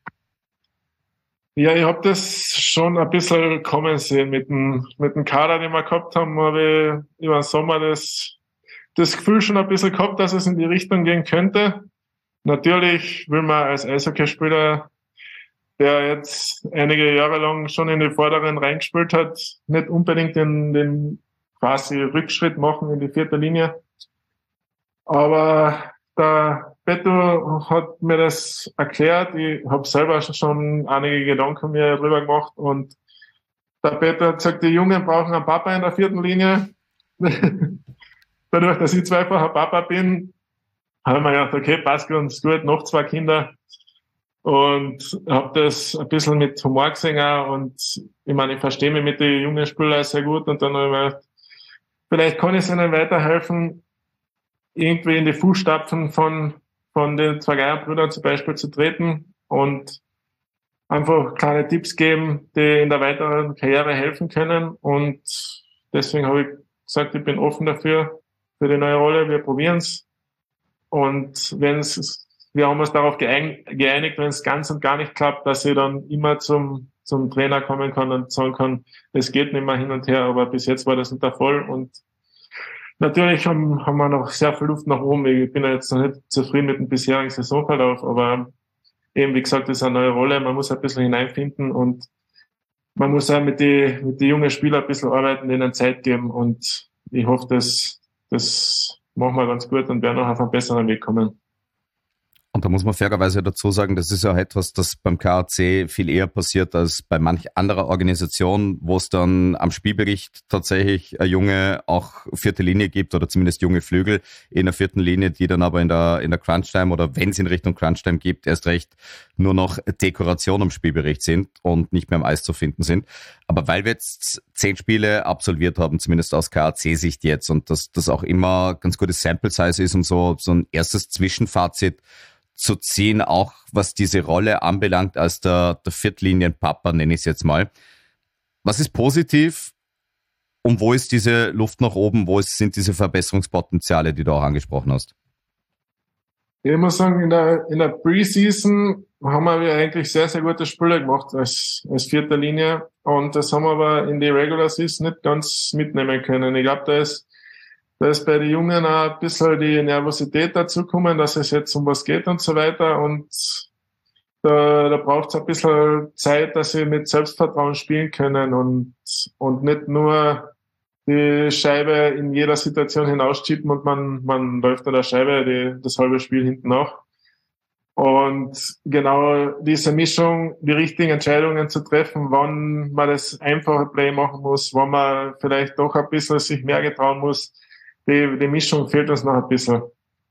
Ja, ich habe das schon ein bisschen kommen sehen mit dem Kader, den wir gehabt haben. Habe ich über den Sommer das Gefühl schon ein bisschen gehabt, dass es in die Richtung gehen könnte. Natürlich will man als Eishockeyspieler, der jetzt einige Jahre lang schon in die Vorderen reingespielt hat, nicht unbedingt den quasi Rückschritt machen in die 4. Linie. Aber der Beto hat mir das erklärt. Ich habe selber schon einige Gedanken mir drüber gemacht und der Beto hat gesagt, die Jungen brauchen einen Papa in der 4. Linie. Dadurch, dass ich zweifacher Papa bin, habe ich mir gedacht, okay, passt ganz gut, noch 2 Kinder. Und habe das ein bisschen mit Humor gesehen auch. Und ich meine, ich verstehe mich mit den jungen Spielern sehr gut. Und dann habe ich mir gedacht, vielleicht kann ich ihnen weiterhelfen, irgendwie in die Fußstapfen von den 2 Geier-Brüdern zum Beispiel zu treten und einfach kleine Tipps geben, die in der weiteren Karriere helfen können. Und deswegen habe ich gesagt, ich bin offen dafür, für die neue Rolle. Wir probieren's. Und wir haben uns darauf geeinigt, wenn es ganz und gar nicht klappt, dass ich dann immer zum Trainer kommen kann und sagen kann, es geht nicht mehr hin und her, aber bis jetzt war das nicht der Fall. Und natürlich haben wir noch sehr viel Luft nach oben. Ich bin jetzt noch nicht zufrieden mit dem bisherigen Saisonverlauf, aber eben, wie gesagt, das ist eine neue Rolle. Man muss ein bisschen hineinfinden und man muss auch mit den jungen Spielern ein bisschen arbeiten, denen Zeit geben. Und ich hoffe, das machen wir ganz gut und werden auch auf einen besseren Weg kommen. Und da muss man fairerweise dazu sagen, das ist ja etwas, das beim KAC viel eher passiert als bei manch anderer Organisation, wo es dann am Spielbericht tatsächlich eine junge, auch 4. Linie gibt oder zumindest junge Flügel in der 4. Linie, die dann aber in der Crunch-Time oder wenn es in Richtung Crunch-Time gibt, erst recht nur noch Dekoration am Spielbericht sind und nicht mehr am Eis zu finden sind. Aber weil wir jetzt 10 Spiele absolviert haben, zumindest aus KAC-Sicht jetzt, und das auch immer ganz gutes Sample-Size ist, um so ein erstes Zwischenfazit zu ziehen, auch was diese Rolle anbelangt als der Viertlinienpapa, nenne ich es jetzt mal. Was ist positiv und wo ist diese Luft nach oben, sind diese Verbesserungspotenziale, die du auch angesprochen hast? Ich muss sagen, in der Preseason haben wir eigentlich sehr, sehr gute Spiele gemacht als 4. Linie und das haben wir aber in die Regular Season nicht ganz mitnehmen können. Ich glaube, da ist bei den Jungen auch ein bisschen die Nervosität dazu kommen, dass es jetzt um was geht und so weiter. Und da braucht es ein bisschen Zeit, dass sie mit Selbstvertrauen spielen können und nicht nur die Scheibe in jeder Situation hinausschieben und man läuft an der Scheibe das halbe Spiel hinten nach. Und genau diese Mischung, die richtigen Entscheidungen zu treffen, wann man das einfache Play machen muss, wann man vielleicht doch ein bisschen sich mehr getrauen muss, die Mischung fehlt uns noch ein bisschen.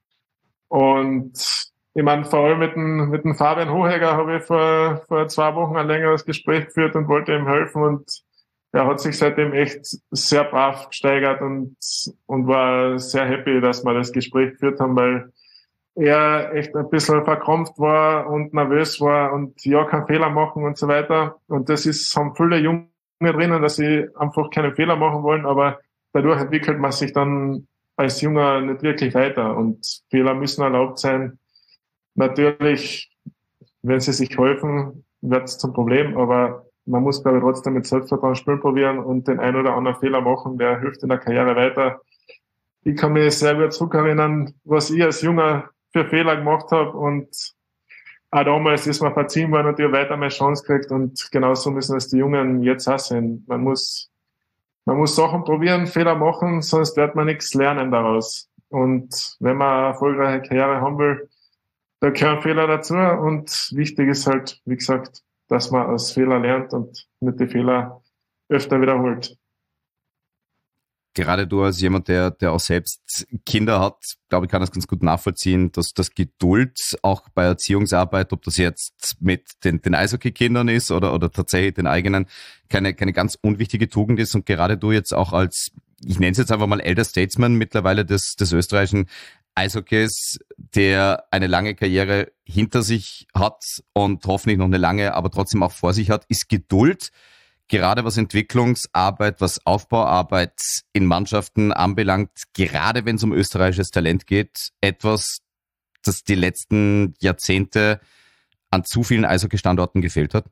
Und ich meine, vor allem mit dem Fabian Hochegger habe ich vor 2 Wochen ein längeres Gespräch geführt und wollte ihm helfen, und er hat sich seitdem echt sehr brav gesteigert und war sehr happy, dass wir das Gespräch geführt haben, weil er echt ein bisschen verkrampft war und nervös war und ja, keinen Fehler machen und so weiter. Und das haben viele Junge drinnen, dass sie einfach keine Fehler machen wollen, aber dadurch entwickelt man sich dann als Junger nicht wirklich weiter, und Fehler müssen erlaubt sein. Natürlich, wenn sie sich helfen, wird es zum Problem, aber man muss, glaube ich, trotzdem mit Selbstvertrauen spielen probieren und den ein oder anderen Fehler machen, der hilft in der Karriere weiter. Ich kann mich sehr gut zurückerinnern, was ich als Junger für Fehler gemacht habe, und auch damals ist mir verziehen worden und ich habe weiter meine Chance gekriegt, und genauso müssen es die Jungen jetzt auch sehen. Man muss Sachen probieren, Fehler machen, sonst wird man nichts lernen daraus. Und wenn man eine erfolgreiche Karriere haben will, da gehören Fehler dazu, und wichtig ist halt, wie gesagt, dass man aus Fehler lernt und nicht die Fehler öfter wiederholt. Gerade du als jemand, der auch selbst Kinder hat, glaube ich, kann das ganz gut nachvollziehen, dass das Geduld auch bei Erziehungsarbeit, ob das jetzt mit den Eishockey-Kindern ist oder tatsächlich den eigenen, keine ganz unwichtige Tugend ist. Und gerade du jetzt auch als, ich nenne es jetzt einfach mal Elder Statesman mittlerweile des österreichischen Eishockeys, der eine lange Karriere hinter sich hat und hoffentlich noch eine lange, aber trotzdem auch vor sich hat, ist Geduld, gerade was Entwicklungsarbeit, was Aufbauarbeit in Mannschaften anbelangt, gerade wenn es um österreichisches Talent geht, etwas, das die letzten Jahrzehnte an zu vielen Eishockey-Standorten gefehlt hat?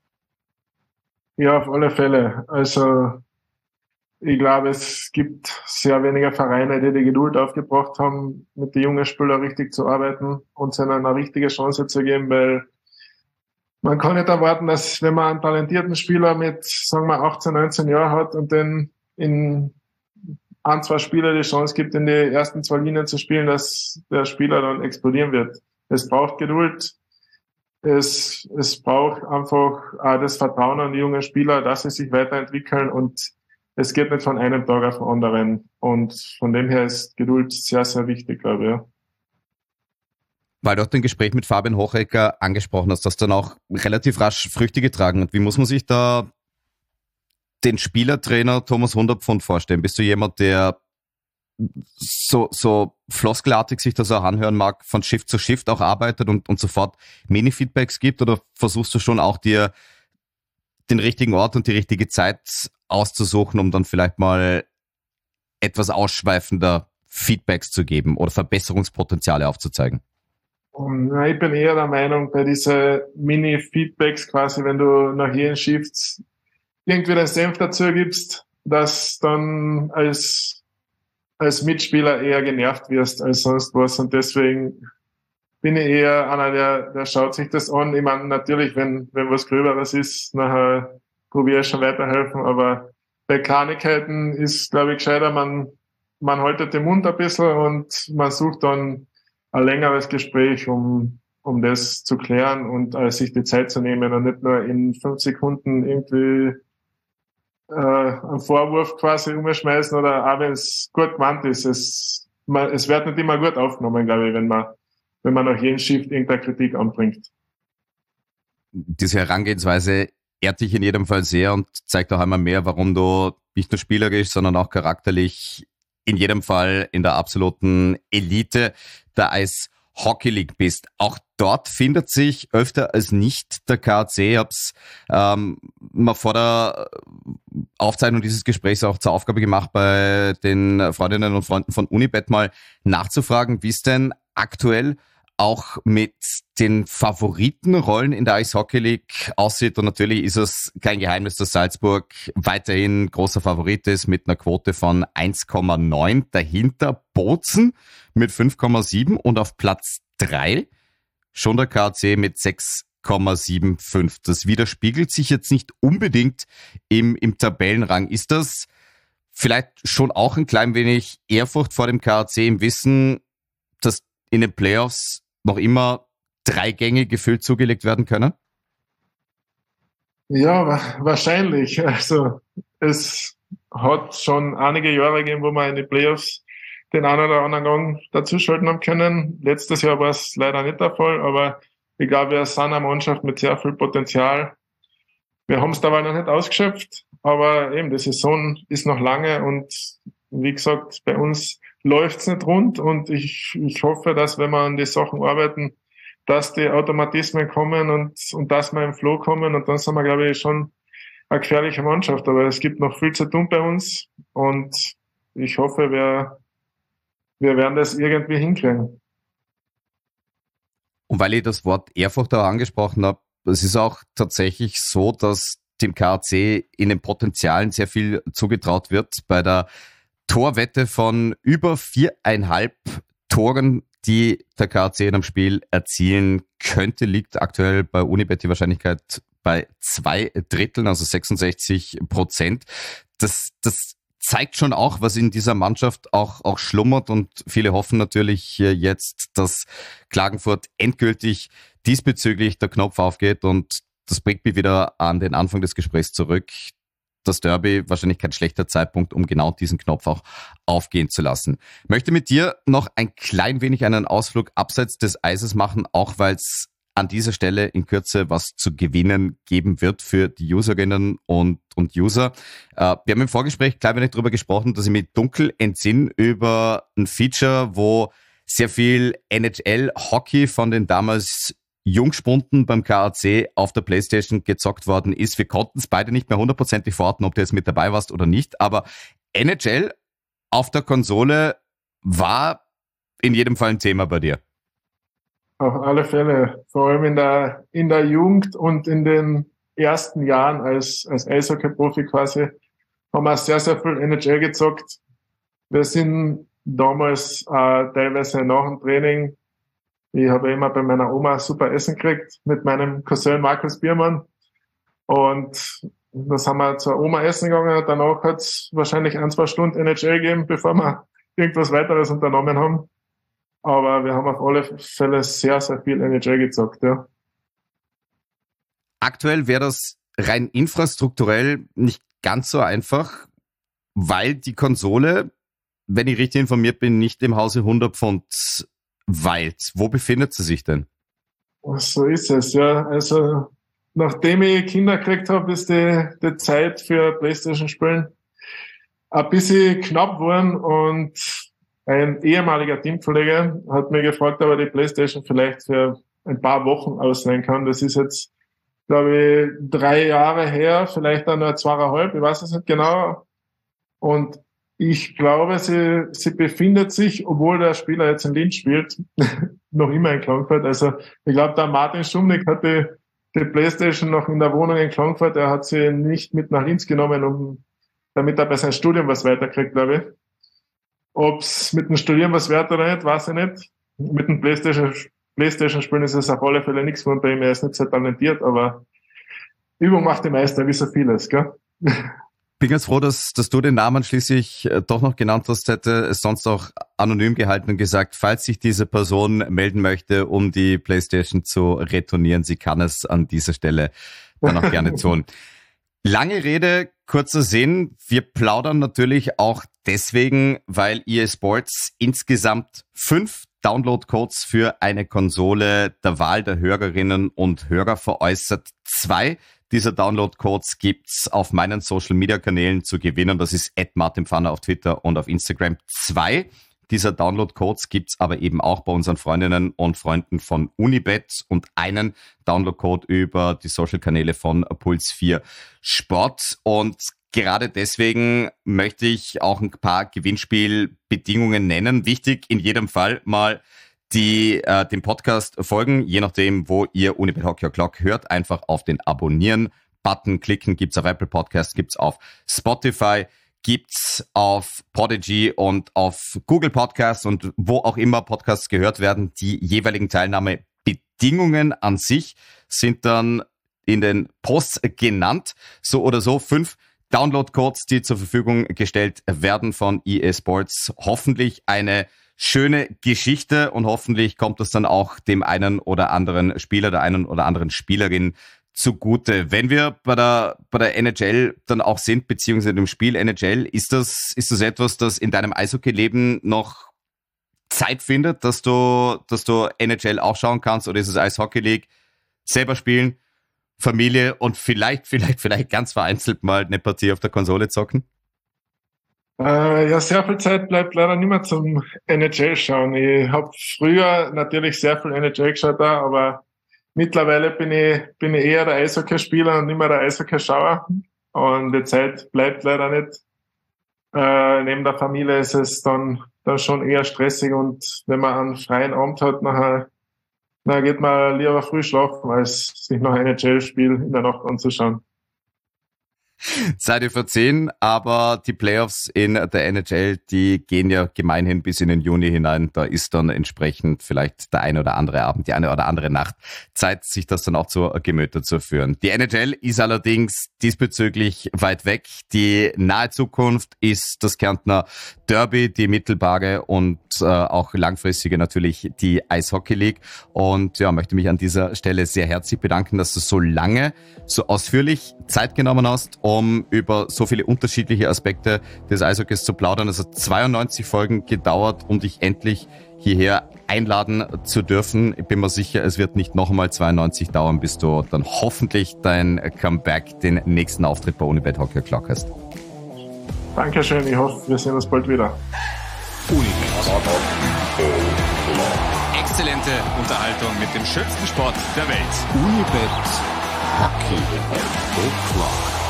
Ja, auf alle Fälle. Also ich glaube, es gibt sehr wenige Vereine, die Geduld aufgebracht haben, mit den jungen Spielern richtig zu arbeiten und ihnen eine richtige Chance zu geben, weil man kann nicht erwarten, dass, wenn man einen talentierten Spieler mit, sagen wir, 18, 19 Jahren hat und den in 1-2 Spieler die Chance gibt, in die ersten 2 Linien zu spielen, dass der Spieler dann explodieren wird. Es braucht Geduld. Es braucht einfach auch das Vertrauen an die jungen Spieler, dass sie sich weiterentwickeln, und es geht nicht von einem Tag auf den anderen. Und von dem her ist Geduld sehr, sehr wichtig, glaube ich. Ja. Weil du auch den Gespräch mit Fabian Hochegger angesprochen hast, das dann auch relativ rasch Früchte getragen. Und wie muss man sich da den Spielertrainer Thomas Hundertpfund vorstellen? Bist du jemand, der so floskelartig sich das auch anhören mag, von Shift zu Shift auch arbeitet und sofort Mini-Feedbacks gibt? Oder versuchst du schon auch dir den richtigen Ort und die richtige Zeit auszusuchen, um dann vielleicht mal etwas ausschweifender Feedbacks zu geben oder Verbesserungspotenziale aufzuzeigen? Ich bin eher der Meinung, bei diesen Mini-Feedbacks quasi, wenn du nach jedem Shift irgendwie den Senf dazu gibst, dass dann als Mitspieler eher genervt wirst als sonst was. Und deswegen bin ich eher einer, der schaut sich das an. Ich meine, natürlich, wenn was Gröberes ist, nachher probiere ich schon weiterhelfen. Aber bei Kleinigkeiten ist, glaube ich, gescheiter, man haltet den Mund ein bisschen und man sucht dann ein längeres Gespräch, um das zu klären und sich die Zeit zu nehmen und nicht nur in 5 Sekunden irgendwie einen Vorwurf quasi umschmeißen, oder auch wenn es gut gemeint ist. Es wird nicht immer gut aufgenommen, glaube ich, wenn man nach jedem Shift irgendeine Kritik anbringt. Diese Herangehensweise ehrt dich in jedem Fall sehr und zeigt auch einmal mehr, warum du nicht nur spielerisch, sondern auch charakterlich in jedem Fall in der absoluten Elite der Eishockey League bist. Auch dort findet sich öfter als nicht der KAC. Ich habe es mal vor der Aufzeichnung dieses Gesprächs auch zur Aufgabe gemacht, bei den Freundinnen und Freunden von Unibet mal nachzufragen, wie es denn aktuell auch mit den Favoritenrollen in der Eishockey League aussieht. Und natürlich ist es kein Geheimnis, dass Salzburg weiterhin großer Favorit ist mit einer Quote von 1,9. Dahinter Bozen mit 5,7 und auf Platz 3 schon der KAC mit 6,75. Das widerspiegelt sich jetzt nicht unbedingt im Tabellenrang. Ist das vielleicht schon auch ein klein wenig Ehrfurcht vor dem KAC im Wissen, dass in den Playoffs noch immer 3 Gänge gefühlt zugelegt werden können? Ja, wahrscheinlich. Also es hat schon einige Jahre gegeben, wo wir in die Playoffs den einen oder anderen Gang dazuschalten haben können. Letztes Jahr war es leider nicht der Fall, aber ich glaube, wir sind eine Mannschaft mit sehr viel Potenzial. Wir haben es dabei noch nicht ausgeschöpft, aber eben, die Saison ist noch lange und wie gesagt, bei uns läuft es nicht rund und ich hoffe, dass wenn wir an die Sachen arbeiten, dass die Automatismen kommen und dass wir im Flow kommen und dann sind wir, glaube ich, schon eine gefährliche Mannschaft. Aber es gibt noch viel zu tun bei uns und ich hoffe, wir werden das irgendwie hinkriegen. Und weil ich das Wort Ehrfurcht auch angesprochen habe, es ist auch tatsächlich so, dass dem KAC in den Potenzialen sehr viel zugetraut wird. Bei der Torwette von über 4,5 Toren, die der KAC in einem Spiel erzielen könnte, liegt aktuell bei Unibet die Wahrscheinlichkeit bei 2/3, also 66%. Das zeigt schon auch, was in dieser Mannschaft auch schlummert und viele hoffen natürlich jetzt, dass Klagenfurt endgültig diesbezüglich der Knopf aufgeht und das bringt mich wieder an den Anfang des Gesprächs zurück. Das Derby wahrscheinlich kein schlechter Zeitpunkt, um genau diesen Knopf auch aufgehen zu lassen. Ich möchte mit dir noch ein klein wenig einen Ausflug abseits des Eises machen, auch weil es an dieser Stelle in Kürze was zu gewinnen geben wird für die Userinnen und User. Wir haben im Vorgespräch klein wenig darüber gesprochen, dass ich mich dunkel entsinne über ein Feature, wo sehr viel NHL-Hockey von den damals Jungspunden beim KAC auf der PlayStation gezockt worden ist. Wir konnten es beide nicht mehr hundertprozentig verorten, ob du jetzt mit dabei warst oder nicht, aber NHL auf der Konsole war in jedem Fall ein Thema bei dir. Auf alle Fälle, vor allem in der Jugend und in den ersten Jahren als Eishockey-Profi quasi, haben wir sehr, sehr viel NHL gezockt. Wir sind damals teilweise nach dem Training, ich habe immer bei meiner Oma super Essen gekriegt mit meinem Cousin Markus Biermann und da sind wir zur Oma essen gegangen, danach hat es wahrscheinlich 1-2 Stunden NHL gegeben, bevor wir irgendwas weiteres unternommen haben. Aber wir haben auf alle Fälle sehr, sehr viel NHL gezockt, ja. Aktuell wäre das rein infrastrukturell nicht ganz so einfach, weil die Konsole, wenn ich richtig informiert bin, nicht im Hause 100 Pfund weilt. Wo befindet sie sich denn? So ist es, ja. Also, nachdem ich Kinder gekriegt habe, ist die Zeit für PlayStation-Spielen ein bisschen knapp geworden und ein ehemaliger Teamkollege hat mir gefragt, ob er die PlayStation vielleicht für ein paar Wochen ausleihen kann. Das ist jetzt, glaube ich, 3 Jahre her, vielleicht dann nur 2,5, ich weiß es nicht genau. Und ich glaube, sie befindet sich, obwohl der Spieler jetzt in Linz spielt, noch immer in Klagenfurt. Also ich glaube, der Martin Schumnick hat die PlayStation noch in der Wohnung in Klagenfurt. Er hat sie nicht mit nach Linz genommen, damit er bei seinem Studium was weiterkriegt, glaube ich. Ob's mit dem Studieren was wert oder nicht, weiß ich nicht. Mit dem Playstation-Spielen ist es auf alle Fälle nichts von ihm. Er ist nicht so talentiert, aber Übung macht die Meister, wie so vieles, gell? Bin ganz froh, dass du den Namen schließlich doch noch genannt hast, hätte es sonst auch anonym gehalten und gesagt, falls sich diese Person melden möchte, um die PlayStation zu retournieren, sie kann es an dieser Stelle dann auch gerne tun. Lange Rede, kurzer Sinn. Wir plaudern natürlich auch deswegen, weil EA Sports insgesamt 5 Download-Codes für eine Konsole der Wahl der Hörerinnen und Hörer veräußert. 2 dieser Download-Codes gibt's auf meinen Social-Media-Kanälen zu gewinnen. Das ist @martinpfanner auf Twitter und auf Instagram. 2 dieser Download-Codes gibt's aber eben auch bei unseren Freundinnen und Freunden von Unibet und einen Download-Code über die Social-Kanäle von Puls 4 Sport. Und gerade deswegen möchte ich auch ein paar Gewinnspielbedingungen nennen. Wichtig in jedem Fall mal die dem Podcast folgen, je nachdem, wo ihr Unibet Hockey O'Clock hört, einfach auf den Abonnieren-Button klicken. Gibt's auf Apple Podcast, gibt's auf Spotify, gibt's auf Podigy und auf Google Podcasts und wo auch immer Podcasts gehört werden. Die jeweiligen Teilnahmebedingungen an sich sind dann in den Posts genannt. So oder so 5 Download-Codes, die zur Verfügung gestellt werden von EA Sports. Hoffentlich eine schöne Geschichte und hoffentlich kommt das dann auch dem einen oder anderen Spieler, der einen oder anderen Spielerin zugute. Wenn wir bei der NHL dann auch sind, beziehungsweise dem Spiel NHL, ist das etwas, das in deinem Eishockey-Leben noch Zeit findet, dass du NHL auch schauen kannst, oder ist es Eishockey League, selber spielen, Familie und vielleicht ganz vereinzelt mal eine Partie auf der Konsole zocken? Ja, sehr viel Zeit bleibt leider nicht mehr zum NHL schauen. Ich habe früher natürlich sehr viel NHL geschaut, aber mittlerweile bin ich eher der Eishockeyspieler und nicht mehr der Eishockeyschauer. Und die Zeit bleibt leider nicht. Neben der Familie ist es dann schon eher stressig, und wenn man einen freien Abend hat, nachher geht man lieber früh schlafen, als sich noch ein NHL-Spiel in der Nacht anzuschauen. Seid ihr verzehn, aber die Playoffs in der NHL, die gehen ja gemeinhin bis in den Juni hinein. Da ist dann entsprechend vielleicht der eine oder andere Abend, die eine oder andere Nacht Zeit, sich das dann auch zu Gemüte zu führen. Die NHL ist allerdings diesbezüglich weit weg. Die nahe Zukunft ist das Kärntner Derby, die mittelbare und auch langfristige natürlich die Eishockey League. Und ja, möchte mich an dieser Stelle sehr herzlich bedanken, dass du so lange, so ausführlich Zeit genommen hast, um über so viele unterschiedliche Aspekte des Eishockeys zu plaudern. Es hat 92 Folgen gedauert, um dich endlich hierher einladen zu dürfen. Ich bin mir sicher, es wird nicht noch einmal 92 dauern, bis du dann hoffentlich dein Comeback, den nächsten Auftritt bei Unibet Hockey O'Clock hast. Dankeschön, ich hoffe, wir sehen uns bald wieder. Unibet. Exzellente Unterhaltung mit dem schönsten Sport der Welt. Unibet Hockey O'Clock.